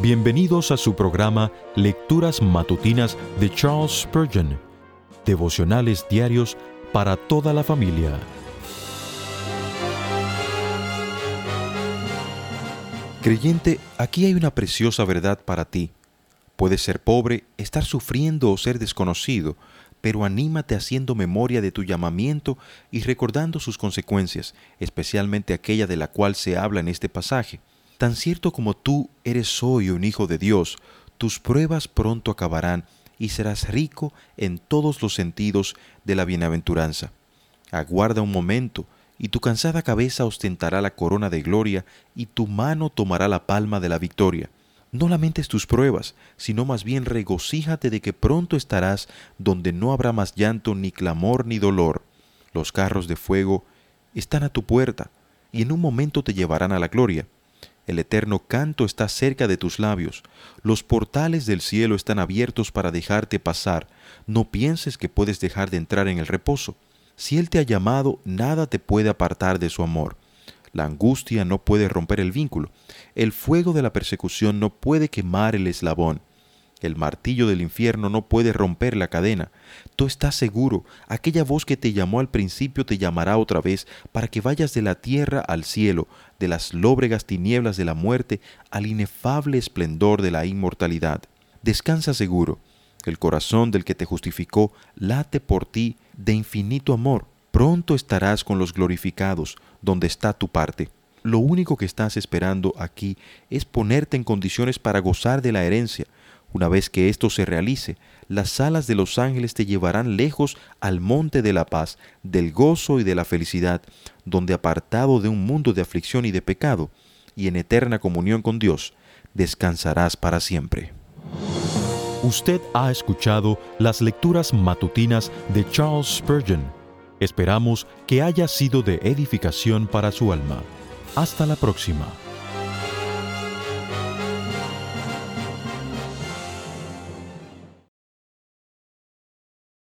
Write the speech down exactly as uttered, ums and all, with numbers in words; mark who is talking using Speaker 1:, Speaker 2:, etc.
Speaker 1: Bienvenidos a su programa Lecturas Matutinas de Charles Spurgeon, devocionales diarios para toda la familia. Creyente, aquí hay una preciosa verdad para ti. Puedes ser pobre, estar sufriendo o ser desconocido, pero anímate haciendo memoria de tu llamamiento y recordando sus consecuencias, especialmente aquella de la cual se habla en este pasaje. Tan cierto como tú eres hoy un hijo de Dios, tus pruebas pronto acabarán y serás rico en todos los sentidos de la bienaventuranza. Aguarda un momento, y tu cansada cabeza ostentará la corona de gloria, y tu mano tomará la palma de la victoria. No lamentes tus pruebas, sino más bien regocíjate de que pronto estarás donde no habrá más llanto, ni clamor, ni dolor. Los carros de fuego están a tu puerta, y en un momento te llevarán a la gloria. El eterno canto está cerca de tus labios. Los portales del cielo están abiertos para dejarte pasar. No pienses que puedes dejar de entrar en el reposo. Si Él te ha llamado, nada te puede apartar de su amor. La angustia no puede romper el vínculo. El fuego de la persecución no puede quemar el eslabón. El martillo del infierno no puede romper la cadena. Tú estás seguro. Aquella voz que te llamó al principio te llamará otra vez para que vayas de la tierra al cielo, de las lóbregas tinieblas de la muerte al inefable esplendor de la inmortalidad. Descansa seguro. El corazón del que te justificó late por ti de infinito amor. Pronto estarás con los glorificados, donde está tu parte. Lo único que estás esperando aquí es ponerte en condiciones para gozar de la herencia. Una vez que esto se realice, las alas de los ángeles te llevarán lejos al monte de la paz, del gozo y de la felicidad, donde apartado de un mundo de aflicción y de pecado, y en eterna comunión con Dios, descansarás para siempre. Usted ha escuchado las lecturas matutinas de Charles Spurgeon. Esperamos que haya sido de edificación para su alma. Hasta la próxima.